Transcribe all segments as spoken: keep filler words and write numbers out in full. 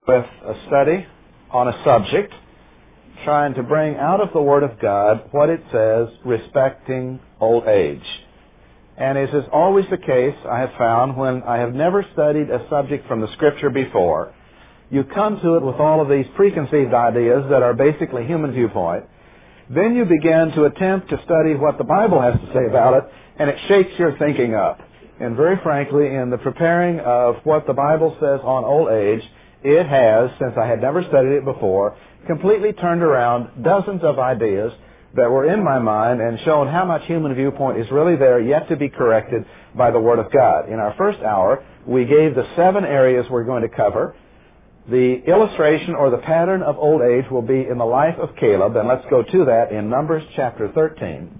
with a study on a subject, trying to bring out of the Word of God what it says respecting old age. And as is always the case, I have found, when I have never studied a subject from the Scripture before, you come to it with all of these preconceived ideas that are basically human viewpoint. Then you begin to attempt to study what the Bible has to say about it, and it shakes your thinking up. And very frankly, in the preparing of what the Bible says on old age, it has, since I had never studied it before, completely turned around dozens of ideas that were in my mind and shown how much human viewpoint is really there yet to be corrected by the Word of God. In our first hour, we gave the seven areas we're going to cover. The illustration or the pattern of old age will be in the life of Caleb, and let's go to that in Numbers chapter thirteen.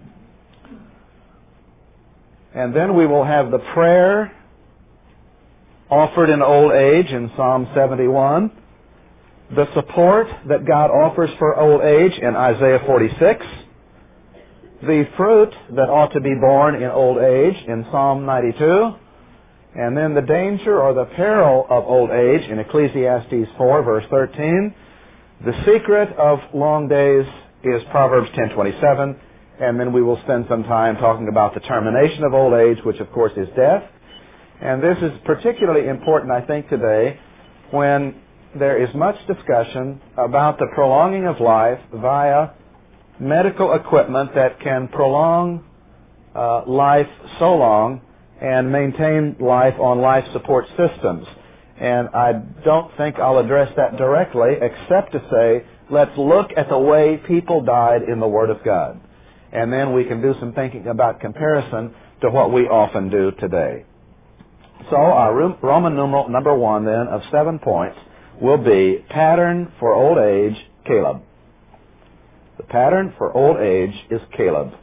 And then we will have the prayer offered in old age in Psalm seventy-one, the support that God offers for old age in Isaiah forty-six, the fruit that ought to be borne in old age in Psalm ninety-two, and then the danger or the peril of old age in Ecclesiastes four, verse thirteen. The secret of long days is Proverbs ten twenty-seven, and then we will spend some time talking about the termination of old age, which of course is death. And this is particularly important, I think, today when there is much discussion about the prolonging of life via medical equipment that can prolong uh, life so long and maintain life on life support systems. And I don't think I'll address that directly, except to say, let's look at the way people died in the Word of God. And then we can do some thinking about comparison to what we often do today. So our Roman numeral number one, then, of seven points will be pattern for old age, Caleb. The pattern for old age is Caleb.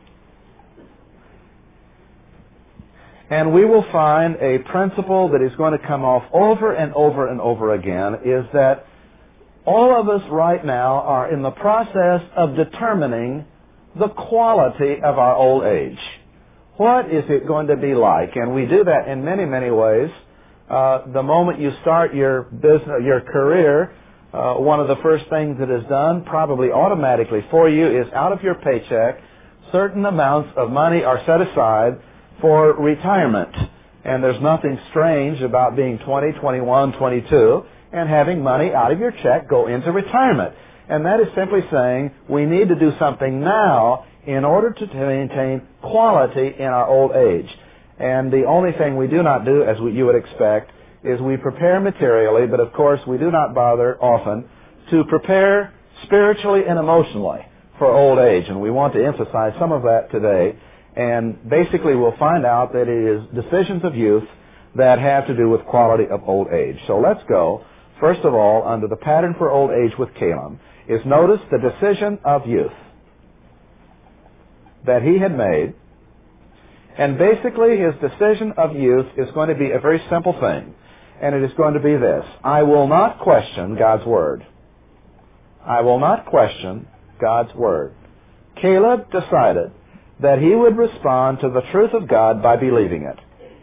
And we will find a principle that is going to come off over and over and over again, is that all of us right now are in the process of determining the quality of our old age. What is it going to be like? And we do that in many, many ways. Uh, the moment you start your business, your career, uh, one of the first things that is done, probably automatically for you, is out of your paycheck, certain amounts of money are set aside for retirement. And there's nothing strange about being twenty, twenty-one, twenty-two and having money out of your check go into retirement. And that is simply saying we need to do something now in order to maintain quality in our old age. And the only thing we do not do, as we, you would expect, is we prepare materially, but of course we do not bother often to prepare spiritually and emotionally for old age. And we want to emphasize some of that today. And basically we'll find out that it is decisions of youth that have to do with quality of old age. So let's go. First of all, under the pattern for old age with Caleb, is notice the decision of youth that he had made. And basically his decision of youth is going to be a very simple thing. And it is going to be this: I will not question God's Word. I will not question God's Word. Caleb decided that he would respond to the truth of God by believing it.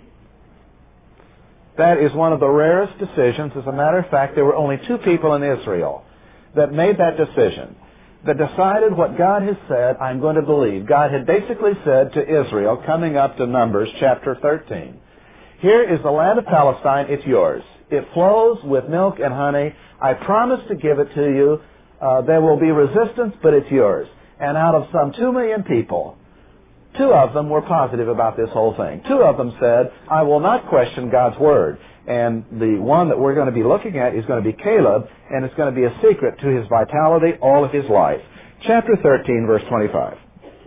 That is one of the rarest decisions. As a matter of fact, there were only two people in Israel that made that decision, that decided what God has said, I'm going to believe. God had basically said to Israel, coming up to Numbers chapter thirteen, here is the land of Palestine, it's yours. It flows with milk and honey. I promise to give it to you. Uh, there will be resistance, but it's yours. And out of some two million people, two of them were positive about this whole thing. Two of them said, I will not question God's Word. And the one that we're going to be looking at is going to be Caleb, and it's going to be a secret to his vitality all of his life. Chapter thirteen, verse twenty-five.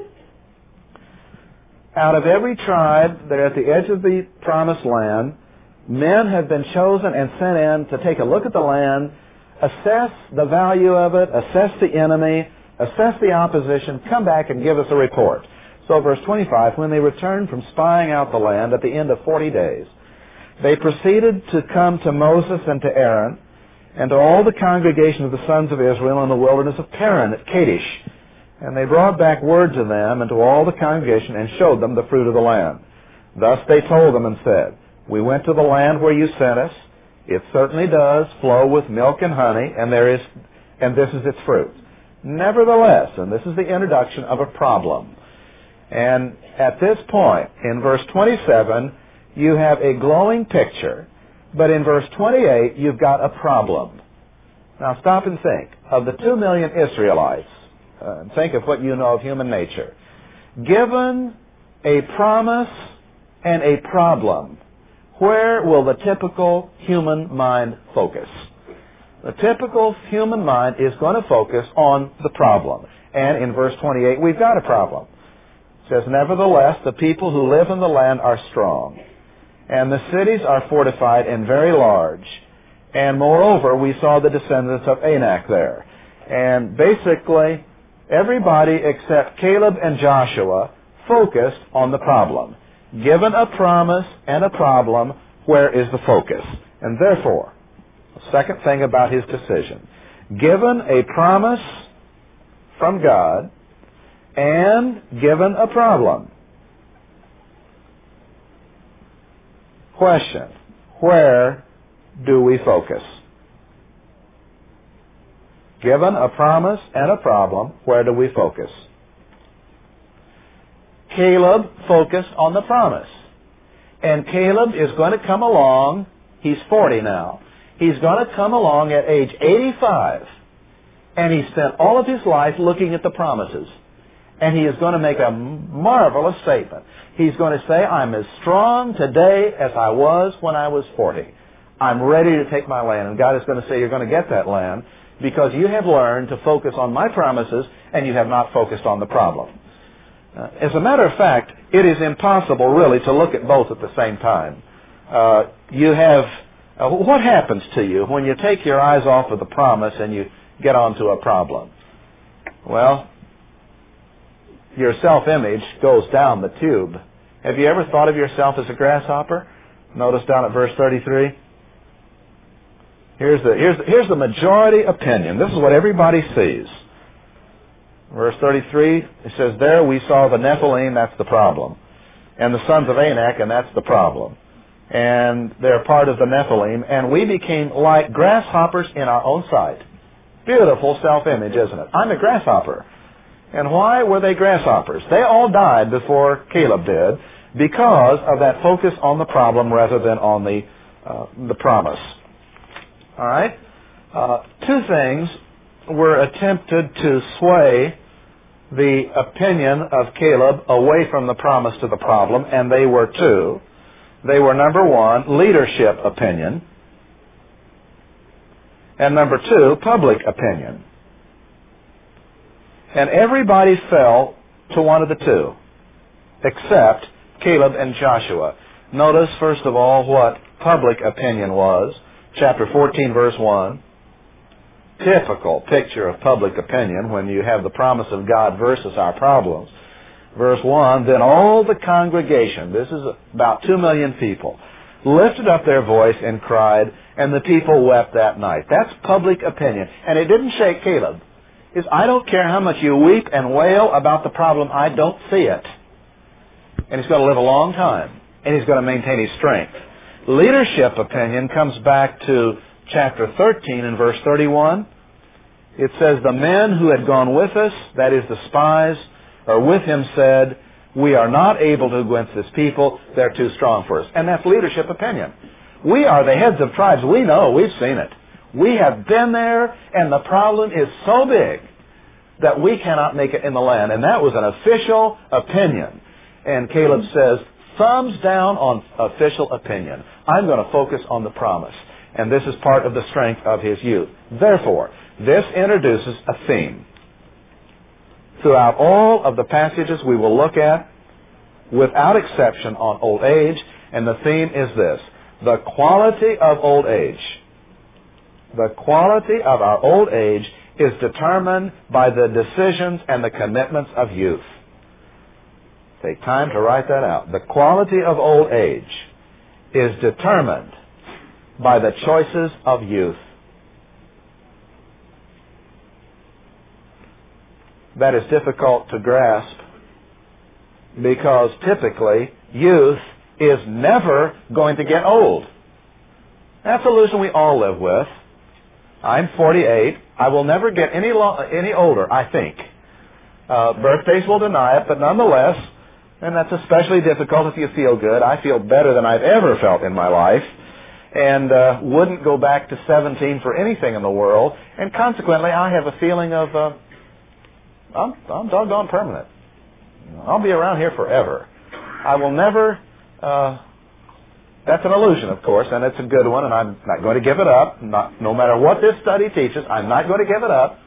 Out of every tribe that are at the edge of the promised land, men have been chosen and sent in to take a look at the land, assess the value of it, assess the enemy, assess the opposition, come back and give us a report. So verse twenty-five, when they returned from spying out the land at the end of forty days, they proceeded to come to Moses and to Aaron and to all the congregation of the sons of Israel in the wilderness of Paran at Kadesh. And they brought back word to them and to all the congregation and showed them the fruit of the land. Thus they told them and said, we went to the land where you sent us. It certainly does flow with milk and honey, and there is, and this is its fruit. Nevertheless, and this is the introduction of a problem. And at this point, in verse twenty-seven, you have a glowing picture, but in verse twenty-eight, you've got a problem. Now stop and think of the two million Israelites. Uh, think of what you know of human nature. Given a promise and a problem, where will the typical human mind focus? The typical human mind is going to focus on the problem. And in verse twenty-eight, we've got a problem. It says, nevertheless, the people who live in the land are strong, and the cities are fortified and very large. And moreover, we saw the descendants of Anak there. And basically, everybody except Caleb and Joshua focused on the problem. Given a promise and a problem, where is the focus? And therefore, the second thing about his decision, given a promise from God and given a problem. Question, where do we focus? Given a promise and a problem, where do we focus? Caleb focused on the promise. And Caleb is going to come along, he's forty now. He's going to come along at age eighty-five. And he spent all of his life looking at the promises. And he is going to make a marvelous statement. He's going to say, I'm as strong today as I was when I was forty. I'm ready to take my land. And God is going to say, you're going to get that land because you have learned to focus on my promises and you have not focused on the problem. Uh, as a matter of fact, it is impossible really to look at both at the same time. Uh, you have, uh, what happens to you when you take your eyes off of the promise and you get onto a problem? Well, your self-image goes down the tube. Have you ever thought of yourself as a grasshopper? Notice down at verse thirty-three. Here's the, here's the, here's the majority opinion. This is what everybody sees. Verse thirty-three, it says, there we saw the Nephilim, that's the problem. And the sons of Anak, and that's the problem. And they're part of the Nephilim, and we became like grasshoppers in our own sight. Beautiful self-image, isn't it? I'm a grasshopper. And why were they grasshoppers? They all died before Caleb did because of that focus on the problem rather than on the, uh, the promise. All right? Uh, two things were attempted to sway the opinion of Caleb away from the promise to the problem, and they were two. They were, number one, leadership opinion, and number two, public opinion. And everybody fell to one of the two, except Caleb and Joshua. Notice, first of all, what public opinion was. Chapter fourteen, verse one. Typical picture of public opinion when you have the promise of God versus our problems. Verse one, then all the congregation, this is about two million people, lifted up their voice and cried, and the people wept that night. That's public opinion. And it didn't shake Caleb. It's, I don't care how much you weep and wail about the problem, I don't see it. And he's going to live a long time. And he's going to maintain his strength. Leadership opinion comes back to chapter thirteen and verse thirty-one. It says, the men who had gone with us, that is the spies, or with him said, we are not able to go against this people, they're too strong for us. And that's leadership opinion. We are the heads of tribes, we know, we've seen it. We have been there, and the problem is so big that we cannot make it in the land. And that was an official opinion. And Caleb says, thumbs down on official opinion. I'm going to focus on the promise. And this is part of the strength of his youth. Therefore, this introduces a theme. Throughout all of the passages we will look at, without exception on old age, and the theme is this: the quality of old age. The quality of our old age is determined by the decisions and the commitments of youth. Take time to write that out. The quality of old age is determined by the choices of youth. That is difficult to grasp because typically youth is never going to get old. That's a illusion we all live with. I'm forty-eight. I will never get any lo- any older, I think. Uh, birthdays will deny it, but nonetheless, and that's especially difficult if you feel good. I feel better than I've ever felt in my life, and uh, wouldn't go back to seventeen for anything in the world. And consequently, I have a feeling of uh, I'm, I'm doggone permanent. I'll be around here forever. I will never. Uh, that's an illusion, of course, and it's a good one, and I'm not going to give it up. Not, no matter what this study teaches, I'm not going to give it up.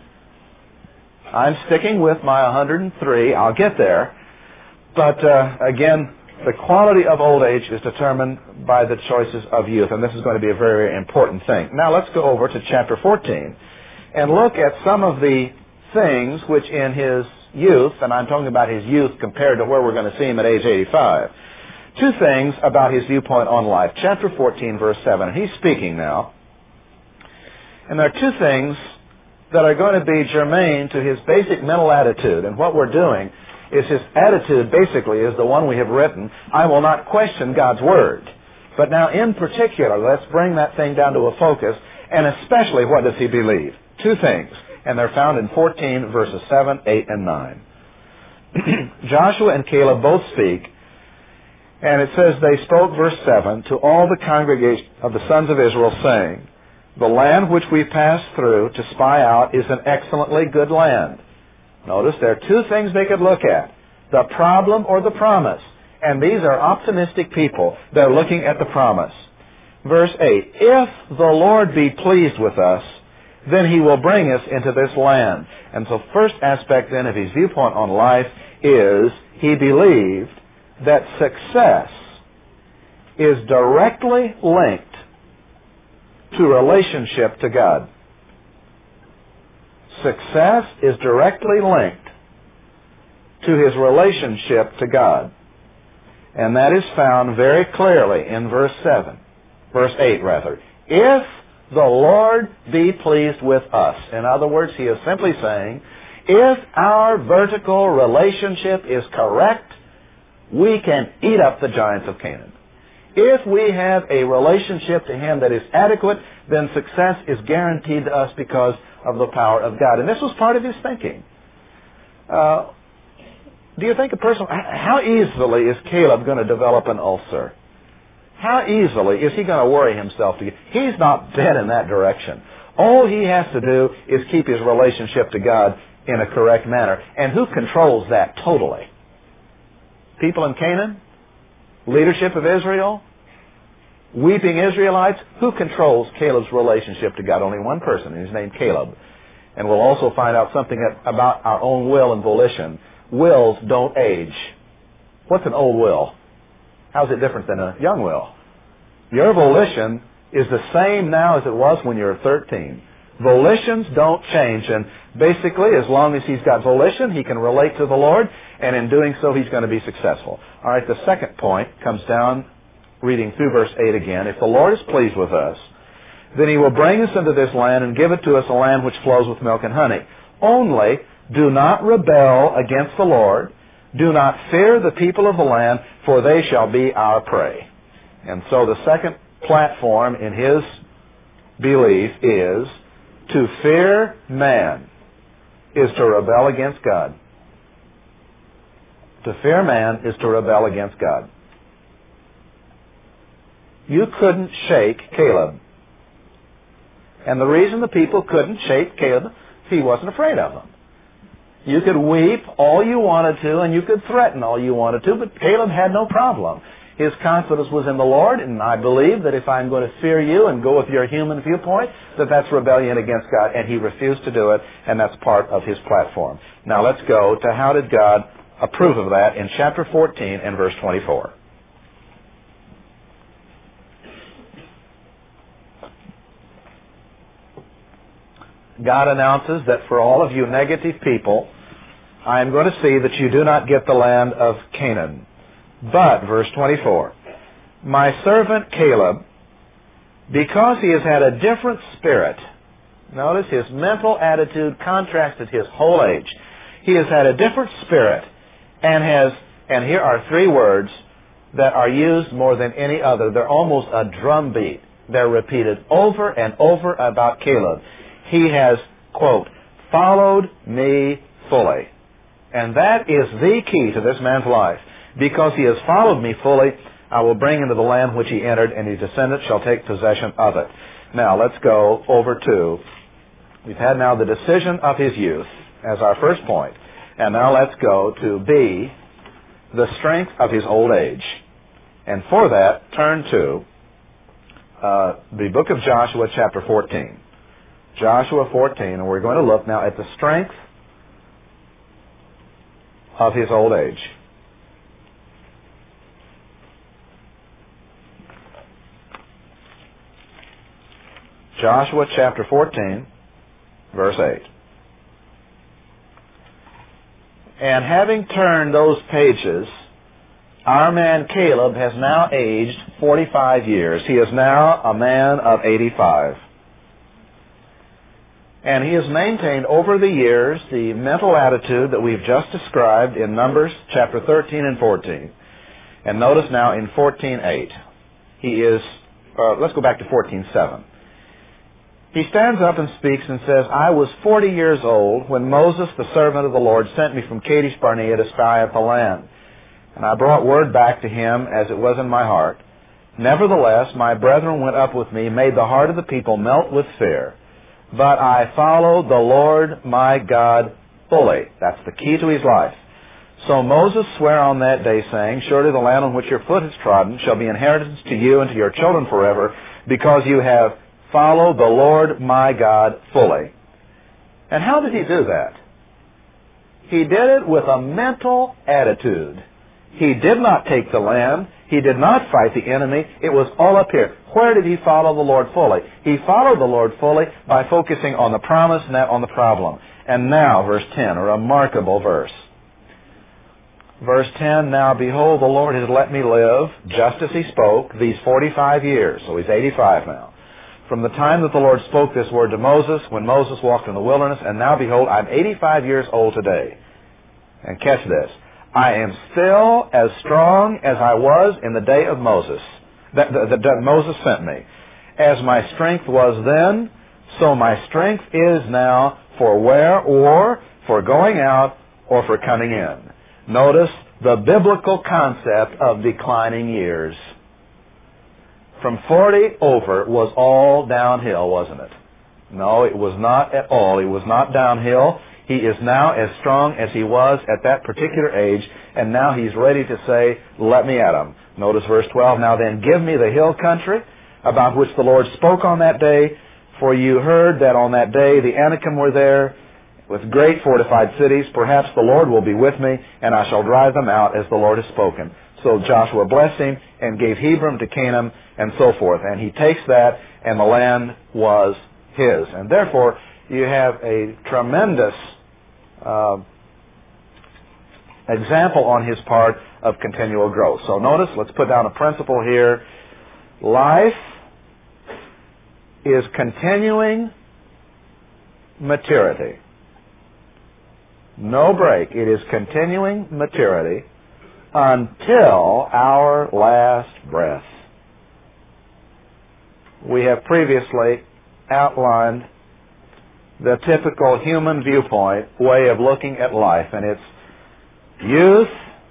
I'm sticking with my one hundred three. I'll get there. But uh, again, the quality of old age is determined by the choices of youth, and this is going to be a very, very important thing. Now let's go over to chapter fourteen and look at some of the things which in his youth, and I'm talking about his youth compared to where we're going to see him at age eighty-five, two things about his viewpoint on life. Chapter fourteen, verse seven, and he's speaking now. And there are two things that are going to be germane to his basic mental attitude. And what we're doing is his attitude basically is the one we have written. I will not question God's Word. But now in particular, let's bring that thing down to a focus. And especially, what does he believe? Two things. And they're found in fourteen, verses seven, eight, and nine. Joshua and Caleb both speak. And it says, they spoke, verse seven, to all the congregation of the sons of Israel, saying, the land which we passed through to spy out is an excellently good land. Notice there are two things they could look at, the problem or the promise. And these are optimistic people. They're looking at the promise. Verse eight, if the Lord be pleased with us, then he will bring us into this land. And so first aspect then of his viewpoint on life is he believed that success is directly linked to relationship to God. Success is directly linked to his relationship to God. And that is found very clearly in verse seven. Verse eight, rather. If the Lord be pleased with us. In other words, he is simply saying, if our vertical relationship is correct, we can eat up the giants of Canaan. If we have a relationship to him that is adequate, then success is guaranteed to us because of the power of God. And this was part of his thinking. Uh, do you think a person, how easily is Caleb going to develop an ulcer? How easily is he going to worry himself to get? He's not bent in that direction. All he has to do is keep his relationship to God in a correct manner. And who controls that totally? People in Canaan? Leadership of Israel? Weeping Israelites? Who controls Caleb's relationship to God? Only one person, and he's named Caleb. And we'll also find out something about our own will and volition. Wills don't age. What's an old will? How's it different than a young will? Your volition is the same now as it was when you were thirteen. Volitions don't change, and basically, as long as he's got volition, he can relate to the Lord, and in doing so, he's going to be successful. All right, the second point comes down, reading through verse eight again. If the Lord is pleased with us, then he will bring us into this land and give it to us, a land which flows with milk and honey. Only do not rebel against the Lord. Do not fear the people of the land, for they shall be our prey. And so the second platform in his belief is to fear man is to rebel against God. To fear man is to rebel against God. You couldn't shake Caleb. And the reason the people couldn't shake Caleb, he wasn't afraid of them. You could weep all you wanted to, and you could threaten all you wanted to, but Caleb had no problem. His confidence was in the Lord, and I believe that if I'm going to fear you and go with your human viewpoint, that that's rebellion against God, and he refused to do it, and that's part of his platform. Now let's go to how did God approve of that in chapter fourteen and verse twenty-four. God announces that for all of you negative people, I am going to see that you do not get the land of Canaan. But, verse twenty-four, my servant Caleb, because he has had a different spirit, notice his mental attitude contrasted his whole age. He has had a different spirit and has, and here are three words that are used more than any other. They're almost a drumbeat They're repeated over and over about Caleb. He has, quote, followed me fully. And that is the key to this man's life. Because he has followed me fully, I will bring him to the land which he entered, and his descendants shall take possession of it. Now, let's go over to, we've had now the decision of his youth as our first point. And now let's go to B, the strength of his old age. And for that, turn to uh, the book of Joshua, chapter fourteen. Joshua fourteen, and we're going to look now at the strength of his old age. Joshua chapter fourteen, verse eight. And having turned those pages, our man Caleb has now aged forty-five years. He is now a man of eighty-five. And he has maintained over the years the mental attitude that we've just described in Numbers chapter thirteen and fourteen. And notice now in fourteen eight, he is, uh, let's go back to fourteen seven. He stands up and speaks and says, I was forty years old when Moses, the servant of the Lord, sent me from Kadesh Barnea to spy out the land. And I brought word back to him as it was in my heart. Nevertheless, my brethren went up with me, made the heart of the people melt with fear. But I followed the Lord my God fully. That's the key to his life. So Moses sware on that day, saying, surely the land on which your foot has trodden shall be inheritance to you and to your children forever, because you have followed the Lord my God fully. And how did he do that? He did it with a mental attitude. He did not take the land. He did not fight the enemy. It was all up here. Where did he follow the Lord fully? He followed the Lord fully by focusing on the promise, not on the problem. And now, verse ten, a remarkable verse. Verse ten, now behold, the Lord has let me live, just as he spoke, these forty-five years. So he's eighty-five now. From the time that the Lord spoke this word to Moses, when Moses walked in the wilderness, and now behold, I'm eighty-five years old today. And catch this. I am still as strong as I was in the day of Moses, that, that, that Moses sent me. As my strength was then, so my strength is now for where or for going out or for coming in. Notice the biblical concept of declining years. From forty over was all downhill, wasn't it? No, it was not at all. It was not downhill. He is now as strong as he was at that particular age, and now he's ready to say, let me at him. Notice verse twelve, now then give me the hill country about which the Lord spoke on that day, for you heard that on that day the Anakim were there with great fortified cities. Perhaps the Lord will be with me, and I shall drive them out as the Lord has spoken. So Joshua blessed him and gave Hebron to Canaan and so forth. And he takes that, and the land was his. And therefore, you have a tremendous uh, example on his part of continual growth. So notice, let's put down a principle here. Life is continuing maturity. No break. It is continuing maturity until our last breath. We have previously outlined the typical human viewpoint way of looking at life, and it's youth.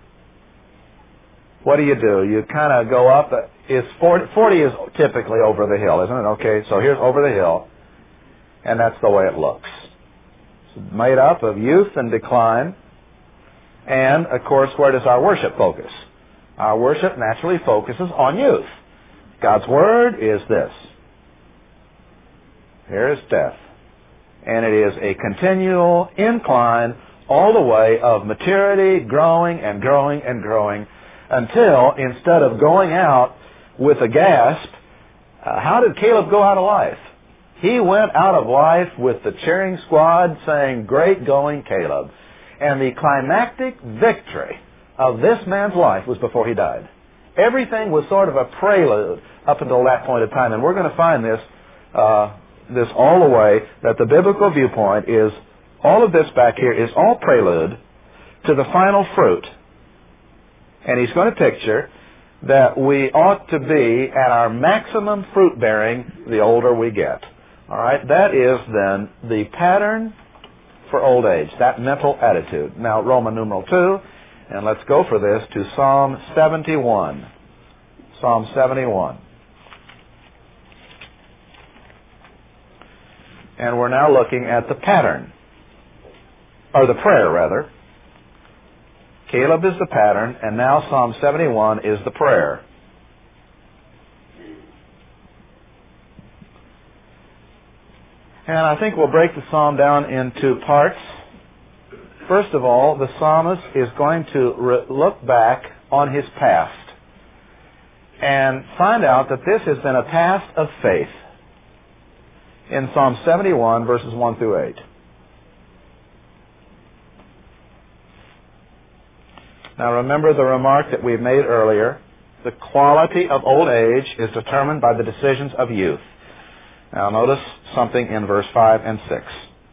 What do you do? You kind of go up. It's forty, forty is typically over the hill, isn't it? Okay, so here's over the hill, and that's the way it looks. It's made up of youth and decline. And, of course, where does our worship focus? Our worship naturally focuses on youth. God's Word is this. Here is death. And it is a continual incline all the way of maturity, growing and growing and growing, until instead of going out with a gasp, uh, how did Caleb go out of life? He went out of life with the cheering squad saying, great going, Caleb. And the climactic victory of this man's life was before he died. Everything was sort of a prelude up until that point of time. And we're going to find this, uh, this all the way, that the biblical viewpoint is, all of this back here is all prelude to the final fruit. And he's going to picture that we ought to be at our maximum fruit bearing the older we get. All right, that is then the pattern for old age, that mental attitude. Now, Roman numeral two, and let's go for this to Psalm seventy-one. Psalm seventy-one. And we're now looking at the pattern, or the prayer rather. Caleb is the pattern, and now Psalm seventy-one is the prayer. And I think we'll break the psalm down into parts. First of all, the psalmist is going to re- look back on his past and find out that this has been a past of faith in Psalm seventy-one, verses one through eight. Now remember the remark that we made earlier. The quality of old age is determined by the decisions of youth. Now notice something in verse five and six.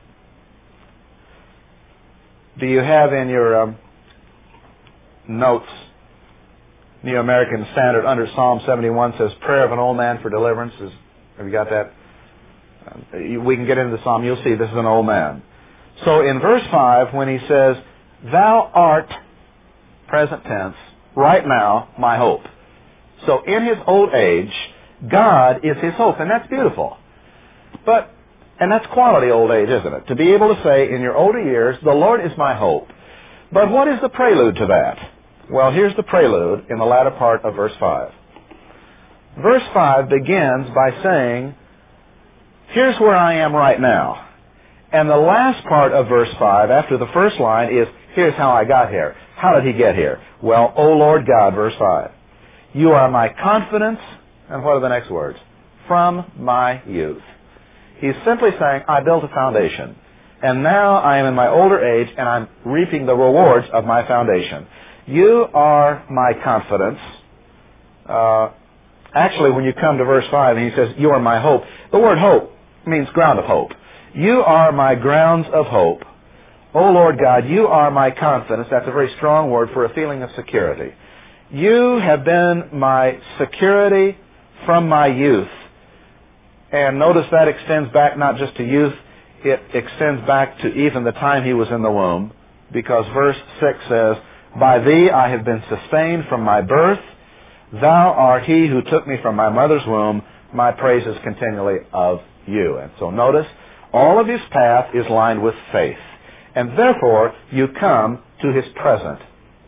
Do you have in your um, notes, New American Standard, under Psalm seventy-one says, prayer of an old man for deliverance? Is, have you got that? Uh, we can get into the psalm. You'll see this is an old man. So in verse five, when he says, thou art, present tense, right now, my hope. So in his old age, God is his hope, and that's beautiful. But, and that's quality old age, isn't it? To be able to say in your older years, the Lord is my hope. But what is the prelude to that? Well, here's the prelude in the latter part of verse five. Verse five begins by saying, here's where I am right now. And the last part of verse five, after the first line, is, here's how I got here. How did he get here? Well, O Lord God, verse five, you are my confidence, and what are the next words? From my youth. He's simply saying, I built a foundation, and now I am in my older age, and I'm reaping the rewards of my foundation. You are my confidence. Uh, actually, when you come to verse five, and he says, you are my hope, the word hope means ground of hope. You are my grounds of hope. O Lord God, you are my confidence. That's a very strong word for a feeling of security. You have been my security from my youth. And notice that extends back not just to youth, it extends back to even the time he was in the womb, because verse six says, by thee I have been sustained from my birth. Thou art he who took me from my mother's womb. My praise is continually of you. And so notice, all of his path is lined with faith. And therefore, you come to his present.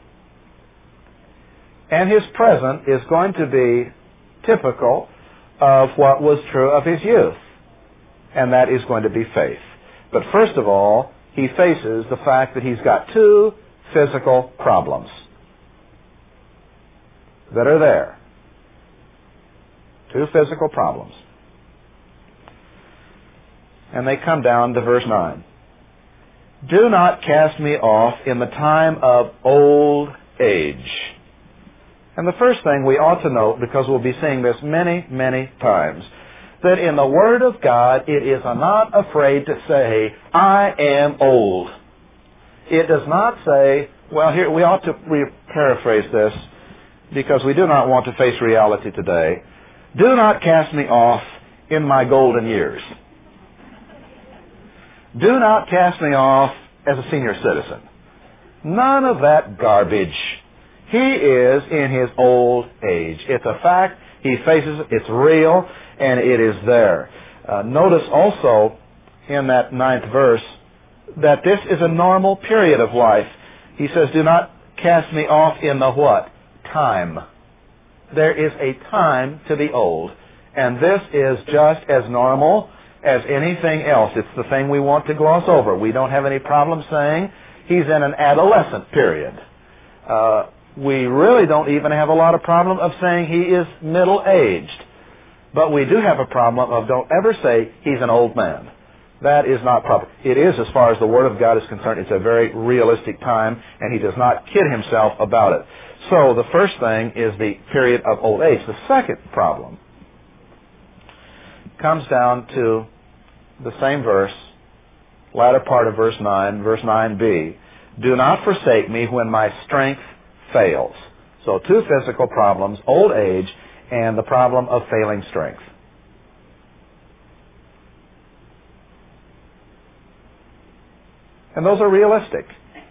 And his present is going to be typical of what was true of his youth. And that is going to be faith. But first of all, he faces the fact that he's got two physical problems that are there. Two physical problems. And they come down to verse nine. Do not cast me off in the time of old age. And the first thing we ought to note, because we'll be seeing this many, many times, that in the Word of God, it is not afraid to say, I am old. It does not say, well, here, we ought to re- paraphrase this, because we do not want to face reality today. Do not cast me off in my golden years. Do not cast me off as a senior citizen. None of that garbage. He is in his old age. It's a fact. He faces it. It's real, and it is there. Uh, notice also in that ninth verse that this is a normal period of life. He says, do not cast me off in the what? Time. There is a time to be old. And this is just as normal as anything else. It's the thing we want to gloss over. We don't have any problem saying he's in an adolescent period. Uh, we really don't even have a lot of problem of saying he is middle-aged. But we do have a problem of don't ever say he's an old man. That is not proper. It is, as far as the Word of God is concerned, it's a very realistic time, and he does not kid himself about it. So the first thing is the period of old age. The second problem comes down to the same verse, latter part of verse nine, verse nine b. Do not forsake me when my strength fails. So two physical problems, old age and the problem of failing strength. And those are realistic.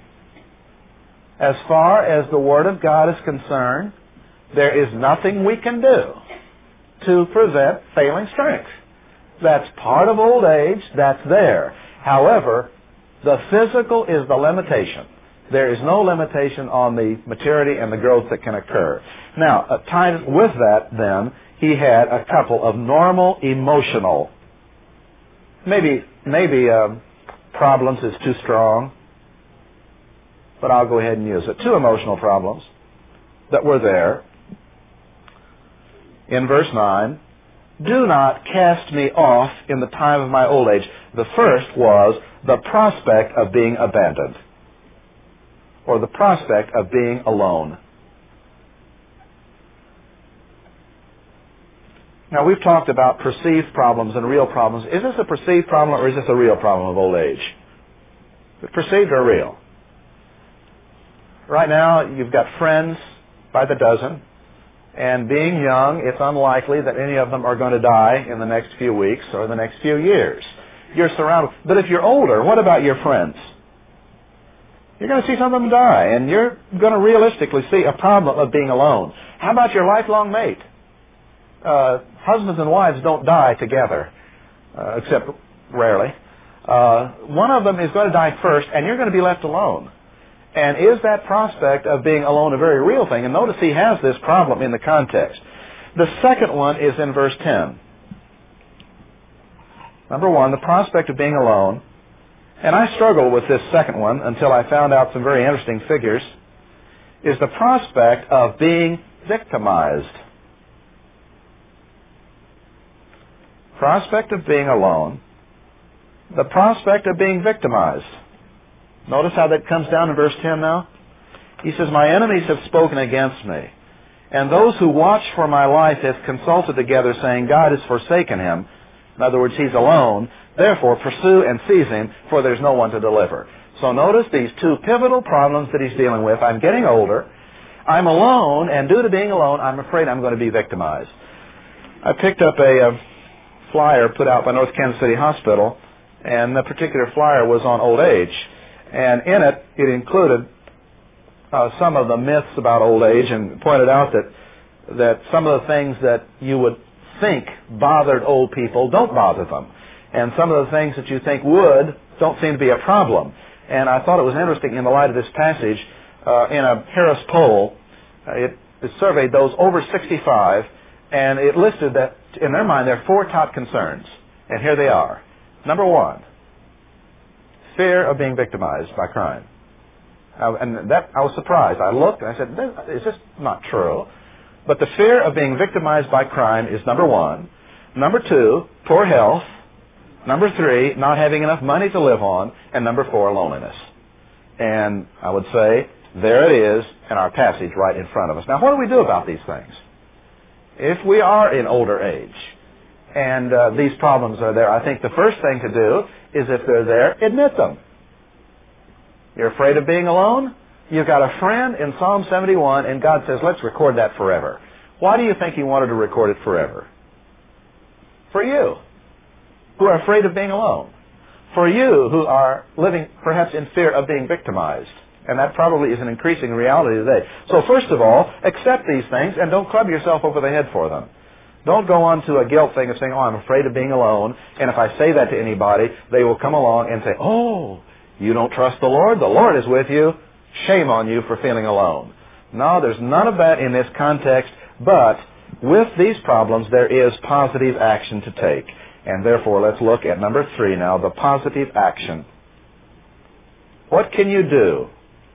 As far as the Word of God is concerned, there is nothing we can do to prevent failing strength. That's part of old age. That's there. However, the physical is the limitation. There is no limitation on the maturity and the growth that can occur. Now, uh, tied with that, then, he had a couple of normal emotional, maybe maybe uh, problems is too strong, but I'll go ahead and use it. Two emotional problems that were there. In verse nine, do not cast me off in the time of my old age. The first was the prospect of being abandoned, or the prospect of being alone. Now, we've talked about perceived problems and real problems. Is this a perceived problem or is this a real problem of old age? Is it perceived or real? Right now, you've got friends by the dozen, and being young, it's unlikely that any of them are going to die in the next few weeks or the next few years. You're surrounded. But if you're older, what about your friends? You're going to see some of them die, and you're going to realistically see a problem of being alone. How about your lifelong mate? Uh, husbands and wives don't die together, uh, except rarely. Uh, one of them is going to die first, and you're going to be left alone. And is that prospect of being alone a very real thing? And notice he has this problem in the context. The second one is in verse ten. Number one, the prospect of being alone. And I struggled with this second one until I found out some very interesting figures, is the prospect of being victimized. Prospect of being alone. The prospect of being victimized. Notice how that comes down in verse ten now. He says, my enemies have spoken against me, and those who watch for my life have consulted together, saying, God has forsaken him. In other words, he's alone. Therefore, pursue and seize him, for there's no one to deliver. So notice these two pivotal problems that he's dealing with. I'm getting older. I'm alone, and due to being alone, I'm afraid I'm going to be victimized. I picked up a, a flyer put out by North Kansas City Hospital, and the particular flyer was on old age. And in it, it included uh, some of the myths about old age, and pointed out that that some of the things that you would think bothered old people don't bother them. And some of the things that you think would don't seem to be a problem. And I thought it was interesting in the light of this passage, uh, in a Harris poll, uh, it, it surveyed those over sixty-five, and it listed that, in their mind, there are four top concerns. And here they are. Number one, fear of being victimized by crime. Uh, and that, I was surprised. I looked and I said, is this not true? But the fear of being victimized by crime is number one. Number two, poor health. Number three, not having enough money to live on. And number four, loneliness. And I would say, there it is in our passage right in front of us. Now, what do we do about these things? If we are in older age, and uh, these problems are there, I think the first thing to do is, if they're there, admit them. You're afraid of being alone? You've got a friend in Psalm seventy-one, and God says, let's record that forever. Why do you think he wanted to record it forever? For you, who are afraid of being alone. For you, who are living perhaps in fear of being victimized. And that probably is an increasing reality today. So first of all, accept these things and don't club yourself over the head for them. Don't go on to a guilt thing of saying, oh, I'm afraid of being alone. And if I say that to anybody, they will come along and say, oh, you don't trust the Lord? The Lord is with you. Shame on you for feeling alone. No, there's none of that in this context. But with these problems, there is positive action to take. And therefore, let's look at number three now, the positive action. What can you do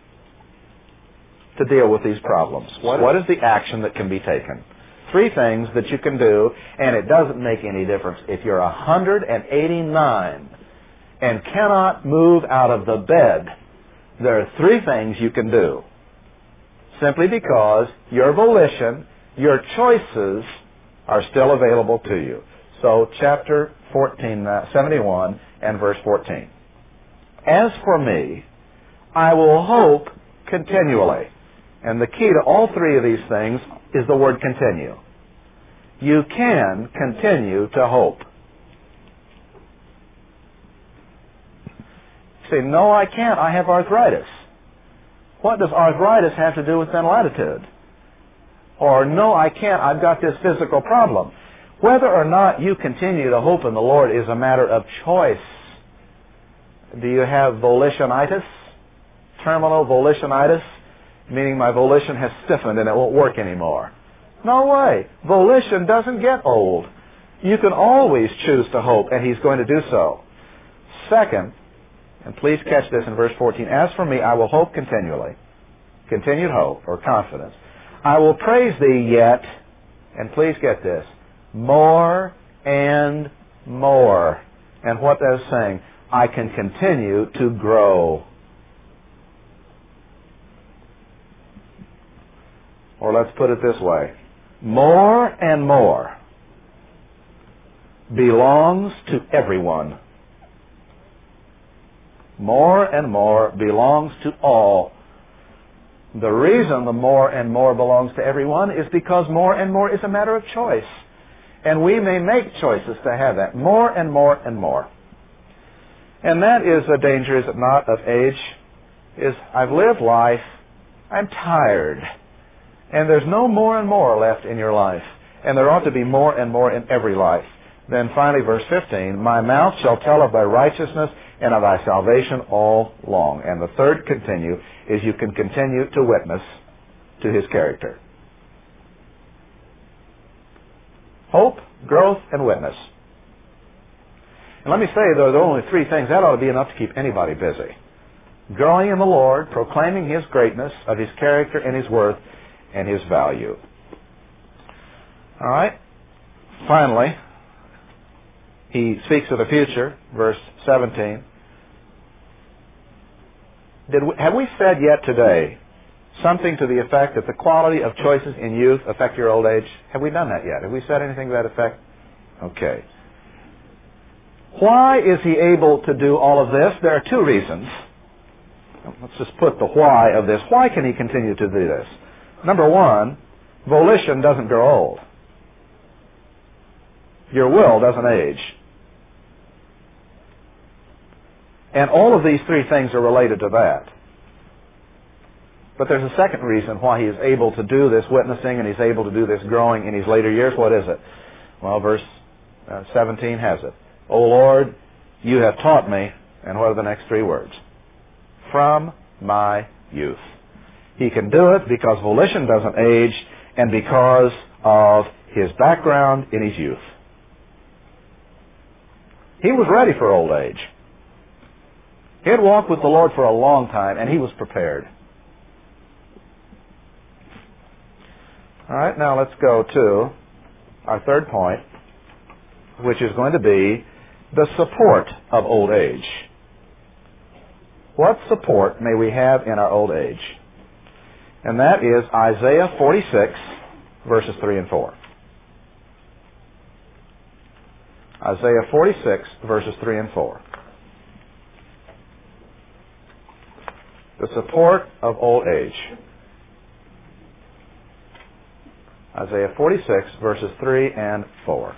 to deal with these problems? What, what is the action that can be taken? Three things that you can do, and it doesn't make any difference. If you're one hundred eighty-nine and cannot move out of the bed, there are three things you can do. Simply because your volition, your choices are still available to you. So chapter fourteen, seventy-one and verse fourteen. As for me, I will hope continually. And the key to all three of these things is the word continue. You can continue to hope. You say, no, I can't. I have arthritis. What does arthritis have to do with mental attitude? Or, no, I can't. I've got this physical problem. Whether or not you continue to hope in the Lord is a matter of choice. Do you have volitionitis? Terminal volitionitis? Meaning my volition has stiffened and it won't work anymore. No way. Volition doesn't get old. You can always choose to hope, and He's going to do so. Second, and please catch this in verse fourteen, as for me, I will hope continually. Continued hope, or confidence. I will praise Thee yet, and please get this, more and more. And what that's saying, I can continue to grow. Or let's put it this way. More and more belongs to everyone. More and more belongs to all. The reason the more and more belongs to everyone is because more and more is a matter of choice. And we may make choices to have that. More and more and more. And that is a danger, is it not, of age? Is I've lived life, I'm tired. And there's no more and more left in your life. And there ought to be more and more in every life. Then finally, verse fifteen, my mouth shall tell of Thy righteousness and of Thy salvation all long. And the third continue is you can continue to witness to His character. Hope, growth, and witness. And let me say, though, there are only three things. That ought to be enough to keep anybody busy. Growing in the Lord, proclaiming His greatness, of His character and His worth, and His value. All right? Finally, he speaks of the future, verse seventeen. Did we, have we said yet today something to the effect that the quality of choices in youth affect your old age? Have we done that yet? Have we said anything to that effect? Okay. Why is he able to do all of this? There are two reasons. Let's just put the why of this. Why can he continue to do this? Number one, volition doesn't grow old. Your will doesn't age. And all of these three things are related to that. But there's a second reason why he is able to do this witnessing and he's able to do this growing in his later years. What is it? Well, verse uh, seventeen has it. O Lord, you have taught me, and what are the next three words? From my youth. He can do it because volition doesn't age and because of his background in his youth. He was ready for old age. He had walked with the Lord for a long time, and he was prepared. All right, now let's go to our third point, which is going to be the support of old age. What support may we have in our old age? And that is Isaiah forty-six, verses three and four. Isaiah forty-six, verses three and four. The support of old age. Isaiah forty-six, verses three and four.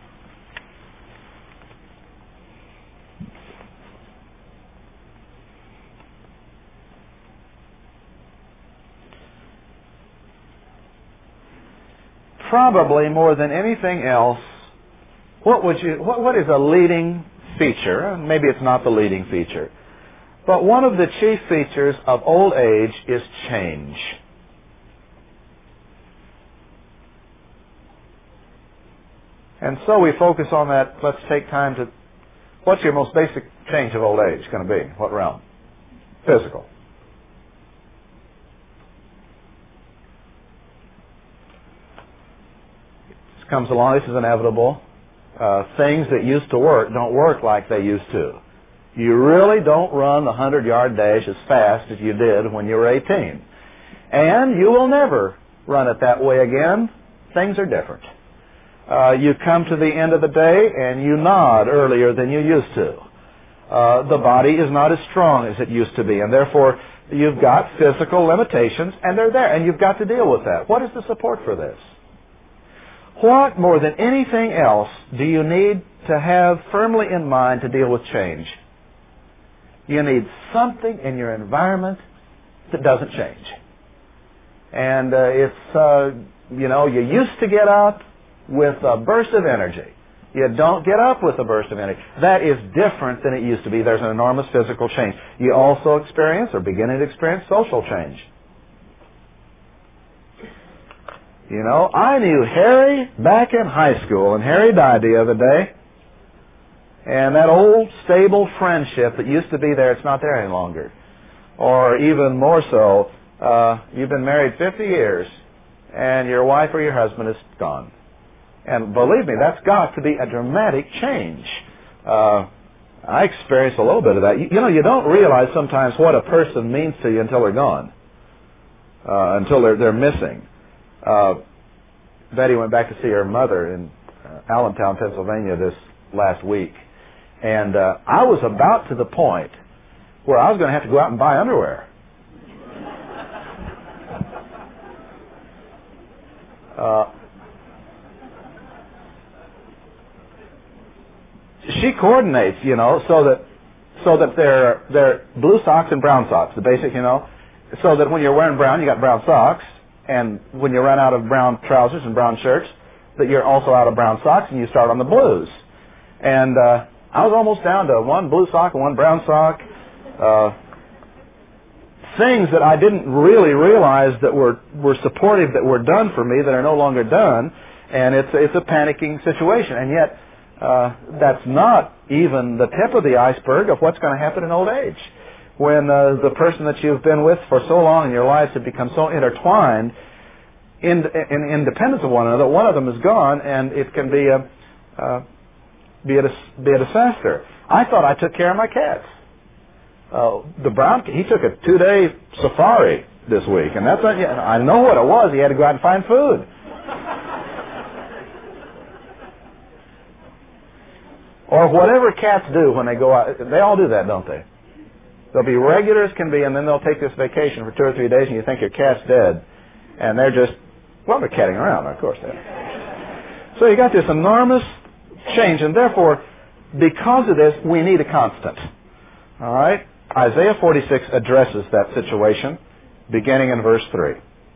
Probably more than anything else, what would you what, what is a leading feature? Maybe it's not the leading feature. But one of the chief features of old age is change. And so we focus on that. Let's take time to... What's your most basic change of old age going to be? What realm? Physical. This comes along. This is inevitable. Uh, things that used to work don't work like they used to. You really don't run the hundred-yard dash as fast as you did when you were eighteen. And you will never run it that way again. Things are different. Uh, you come to the end of the day and you nod earlier than you used to. Uh, the body is not as strong as it used to be, and therefore you've got physical limitations, and they're there, and you've got to deal with that. What is the support for this? What, more than anything else, do you need to have firmly in mind to deal with change? You need something in your environment that doesn't change. And uh, it's, uh, you know, you used to get up with a burst of energy. You don't get up with a burst of energy. That is different than it used to be. There's an enormous physical change. You also experience, or beginning to experience, social change. You know, I knew Harry back in high school, and Harry died the other day. And that old, stable friendship that used to be there, it's not there any longer. Or even more so, uh, you've been married fifty years, and your wife or your husband is gone. And believe me, that's got to be a dramatic change. Uh, I experienced a little bit of that. You, you know, you don't realize sometimes what a person means to you until they're gone, uh, until they're, they're missing. Uh, Betty went back to see her mother in uh, Allentown, Pennsylvania this last week. And uh, I was about to the point where I was going to have to go out and buy underwear. Uh, she coordinates, you know, so that so that they're they're blue socks and brown socks, the basic, you know, so that when you're wearing brown, you got brown socks, and when you run out of brown trousers and brown shirts, that you're also out of brown socks, and you start on the blues. And uh, I was almost down to one blue sock and one brown sock. Uh, things that I didn't really realize that were, were supportive, that were done for me, that are no longer done. And it's, it's a panicking situation. And yet, uh, that's not even the tip of the iceberg of what's going to happen in old age. When uh, the person that you've been with for so long in your lives have become so intertwined in, in independence of one another, one of them is gone, and it can be a... Uh, Be a, be a disaster. I thought I took care of my cats. Uh, the brown, he took a two-day safari this week, and that's not, I know what it was. He had to go out and find food. Or whatever cats do when they go out. They all do that, don't they? They'll be regular as can be, and then they'll take this vacation for two or three days, and you think your cat's dead. And they're just, well, they're catting around, of course they are. So you got this enormous change, and therefore, because of this, we need a constant. All right? Isaiah forty-six addresses that situation, beginning in verse three.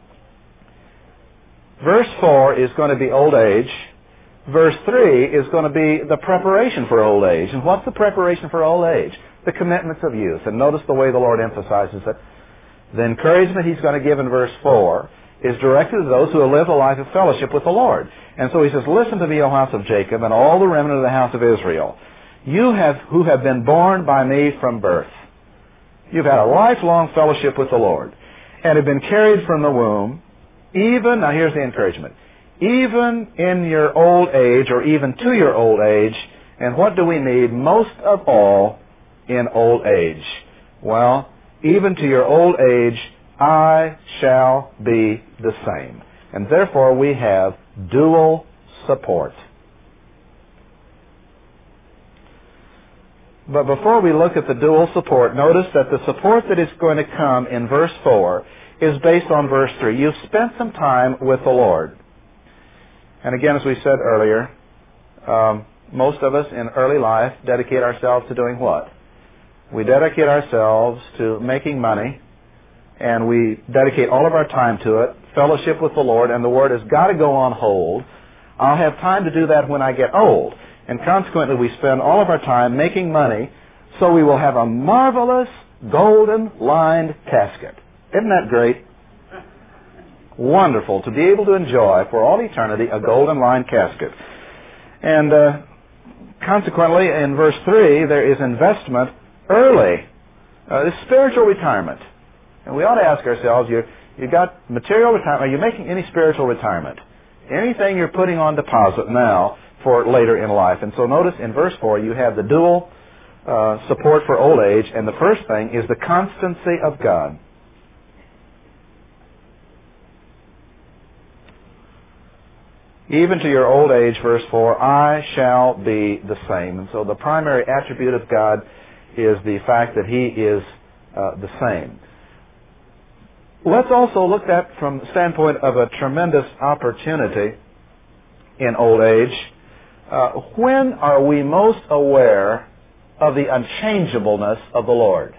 Verse four is going to be old age. Verse three is going to be the preparation for old age. And what's the preparation for old age? The commitments of youth. And notice the way the Lord emphasizes it. The encouragement He's going to give in verse four is directed to those who will live a life of fellowship with the Lord. And so He says, listen to me, O house of Jacob, and all the remnant of the house of Israel. You have, who have been born by me from birth. You've had a lifelong fellowship with the Lord, and have been carried from the womb, even, now here's the encouragement, even in your old age, or even to your old age. And what do we need most of all in old age? Well, even to your old age, I shall be the same. And therefore we have dual support. But before we look at the dual support, notice that the support that is going to come in verse four is based on verse three. You've spent some time with the Lord. And again, as we said earlier, um, most of us in early life dedicate ourselves to doing what? We dedicate ourselves to making money, and we dedicate all of our time to it, fellowship with the Lord, and the Word has got to go on hold. I'll have time to do that when I get old. And consequently, we spend all of our time making money so we will have a marvelous golden-lined casket. Isn't that great? Wonderful to be able to enjoy for all eternity a golden-lined casket. And uh, consequently, in verse three, there is investment early. Uh, this spiritual retirement. And we ought to ask ourselves, you you got material retirement. Are you making any spiritual retirement? Anything you're putting on deposit now for later in life. And so notice in verse four, you have the dual uh, support for old age, and the first thing is the constancy of God. Even to your old age, verse four, I shall be the same. And so the primary attribute of God is the fact that He is uh, the same. Let's also look at from the standpoint of a tremendous opportunity in old age. Uh, when are we most aware of the unchangeableness of the Lord?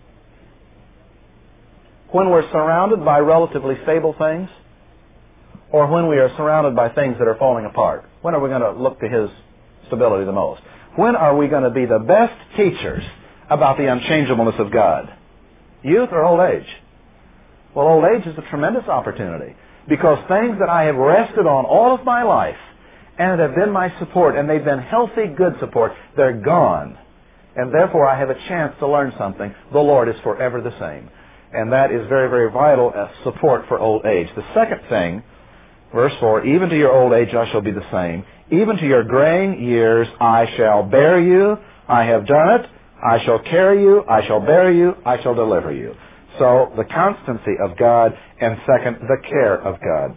When we're surrounded by relatively stable things, or when we are surrounded by things that are falling apart? When are we going to look to His stability the most? When are we going to be the best teachers about the unchangeableness of God? Youth or old age? Well, old age is a tremendous opportunity, because things that I have rested on all of my life and have been my support, and they've been healthy, good support, they're gone. And therefore I have a chance to learn something. The Lord is forever the same. And that is very, very vital as support for old age. The second thing, verse four, even to your old age I shall be the same. Even to your graying years I shall bear you. I have done it. I shall carry you. I shall bear you. I shall deliver you. So, the constancy of God, and second, the care of God.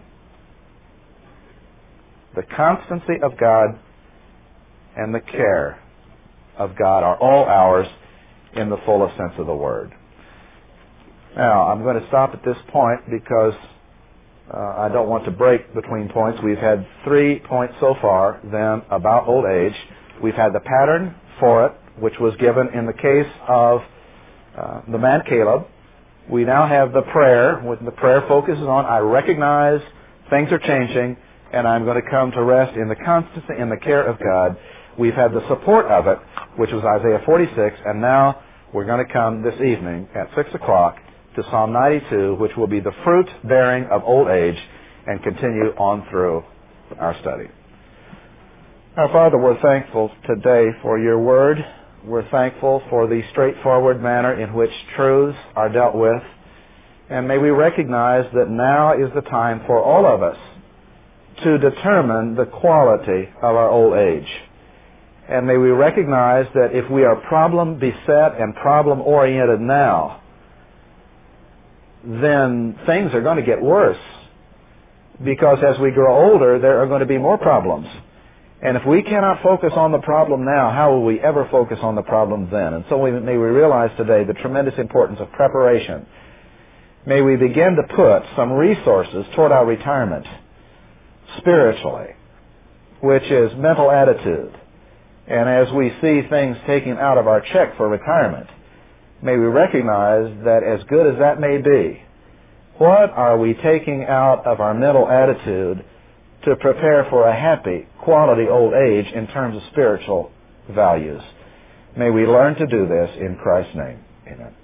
The constancy of God and the care of God are all ours in the fullest sense of the word. Now, I'm going to stop at this point because uh, I don't want to break between points. We've had three points so far, then, about old age. We've had the pattern for it, which was given in the case of uh, the man Caleb. We now have the prayer. The prayer focuses on, I recognize things are changing, and I'm going to come to rest in the constancy and the care of God. We've had the support of it, which was Isaiah forty-six, and now we're going to come this evening at six o'clock to Psalm ninety-two, which will be the fruit-bearing of old age, and continue on through our study. Our Father, we're thankful today for your word. We're thankful for the straightforward manner in which truths are dealt with. And may we recognize that now is the time for all of us to determine the quality of our old age. And may we recognize that if we are problem beset and problem oriented now, then things are going to get worse. Because as we grow older, there are going to be more problems. And if we cannot focus on the problem now, how will we ever focus on the problem then? And so we, may we realize today the tremendous importance of preparation. May we begin to put some resources toward our retirement spiritually, which is mental attitude. And as we see things taken out of our check for retirement, may we recognize that as good as that may be, what are we taking out of our mental attitude to prepare for a happy, quality old age in terms of spiritual values? May we learn to do this in Christ's name. Amen.